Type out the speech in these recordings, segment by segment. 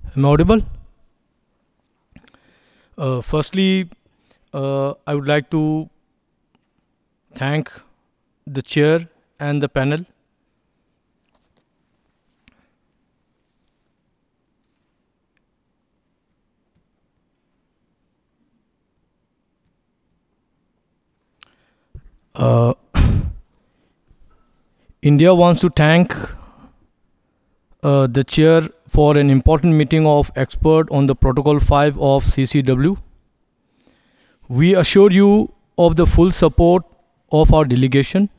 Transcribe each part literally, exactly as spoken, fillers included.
Am I audible? Uh, firstly, uh, I would like to thank the chair and the panel. Uh, India wants to thank uh, the chair for an important meeting of expert on the Protocol five of C C W. We assure you of the full support of our delegation.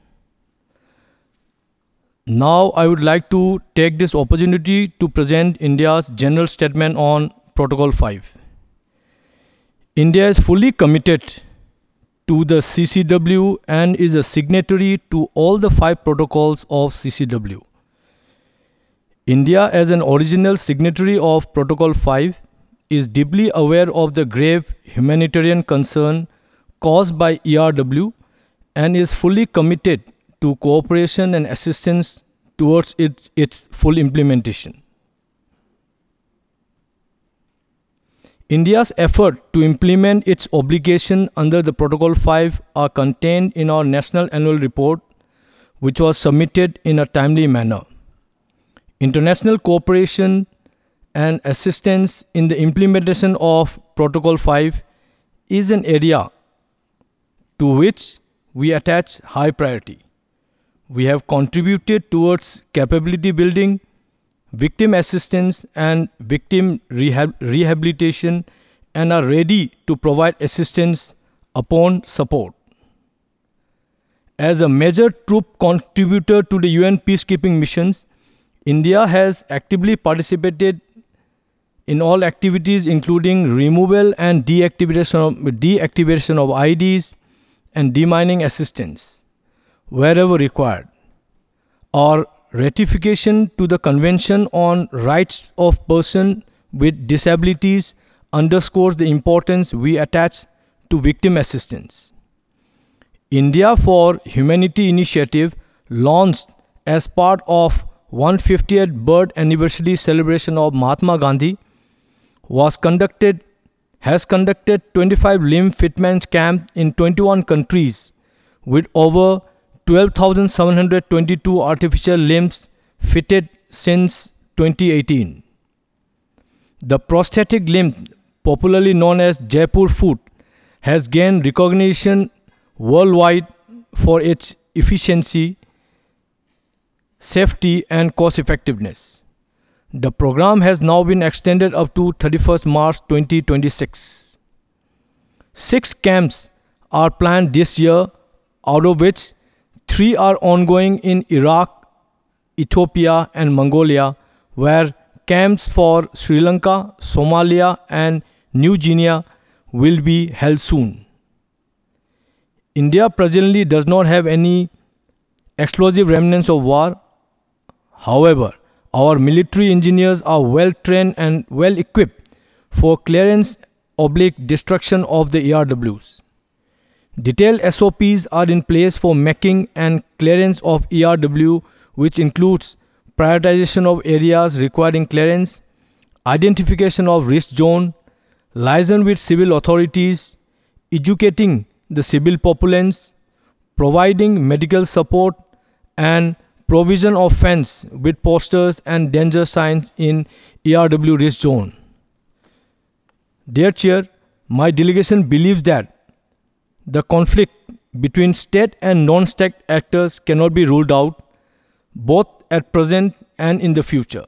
Now, I would like to take this opportunity to present India's general statement on Protocol five. India is fully committed to the C C W and is a signatory to all the five protocols of C C W. India, as an original signatory of Protocol five, is deeply aware of the grave humanitarian concern caused by E R W and is fully committed to cooperation and assistance towards it, its full implementation. India's effort to implement its obligation under the Protocol five are contained in our National Annual Report, which was submitted in a timely manner. International cooperation and assistance in the implementation of Protocol five is an area to which we attach high priority. We have contributed towards capability building, victim assistance, and victim rehab- rehabilitation and are ready to provide assistance upon support. As a major troop contributor to the U N peacekeeping missions, India has actively participated in all activities including removal and deactivation of, deactivation of I Ds and demining assistance wherever required. Our ratification to the Convention on Rights of Persons with Disabilities underscores the importance we attach to victim assistance. India for Humanity initiative, launched as part of one hundred fiftieth birth anniversary celebration of Mahatma Gandhi, was conducted has conducted twenty-five limb fitment camps in twenty-one countries with over twelve thousand seven hundred twenty-two artificial limbs fitted since twenty eighteen. The prosthetic limb, popularly known as Jaipur foot, has gained recognition worldwide for its efficiency, safety, and cost effectiveness. The program has now been extended up to thirty-first March twenty twenty-six. Six camps are planned this year, out of which three are ongoing in Iraq, Ethiopia, and Mongolia, where camps for Sri Lanka, Somalia, and New Guinea will be held soon. India presently does not have any explosive remnants of war. However, our military engineers are well trained and well equipped for clearance oblique destruction of the E R Ws. Detailed S O Ps are in place for making and clearance of E R W, which includes prioritization of areas requiring clearance, identification of risk zone, liaison with civil authorities, educating the civil populace, providing medical support, and provision of fence with posters and danger signs in E R W risk zone. Dear Chair, my delegation believes that the conflict between state and non-state actors cannot be ruled out, both at present and in the future.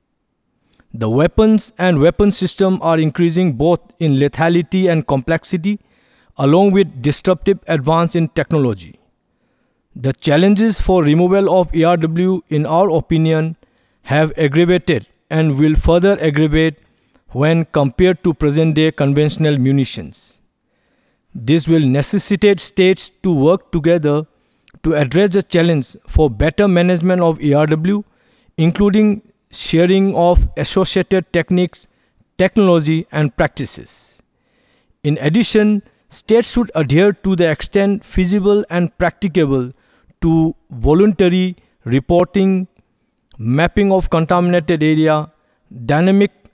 The weapons and weapon systems are increasing both in lethality and complexity, along with disruptive advance in technology. The challenges for removal of E R W, in our opinion, have aggravated and will further aggravate when compared to present-day conventional munitions. This will necessitate states to work together to address the challenge for better management of E R W, including sharing of associated techniques, technology, and practices. In addition, states should adhere to the extent feasible and practicable to voluntary reporting, mapping of contaminated area, dynamic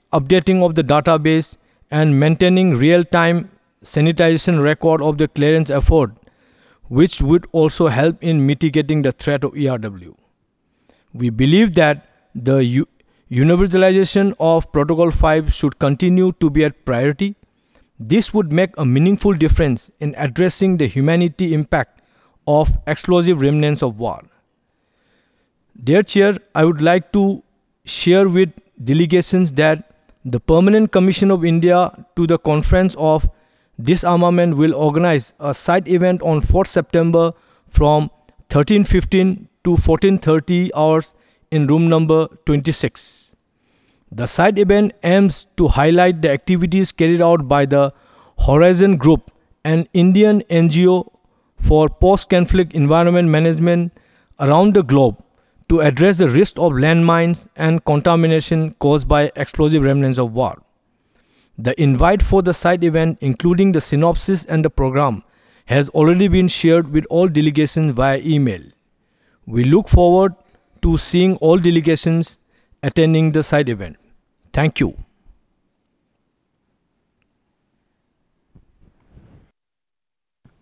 updating of the database, and maintaining real-time sanitization record of the clearance effort, which would also help in mitigating the threat of E R W. We believe that the u- universalization of Protocol five should continue to be a priority. This would make a meaningful difference in addressing the humanity impact of explosive remnants of war. Dear Chair, I would like to share with delegations that the Permanent Commission of India to the Conference of Disarmament will organize a side event on fourth September from thirteen fifteen to fourteen thirty hours in room number twenty-six. The side event aims to highlight the activities carried out by the Horizon Group, an Indian N G O for post-conflict environment management around the globe, to address the risk of landmines and contamination caused by explosive remnants of war. The invite for the site event, including the synopsis and the program, has already been shared with all delegations via email. We look forward to seeing all delegations attending the site event. Thank you.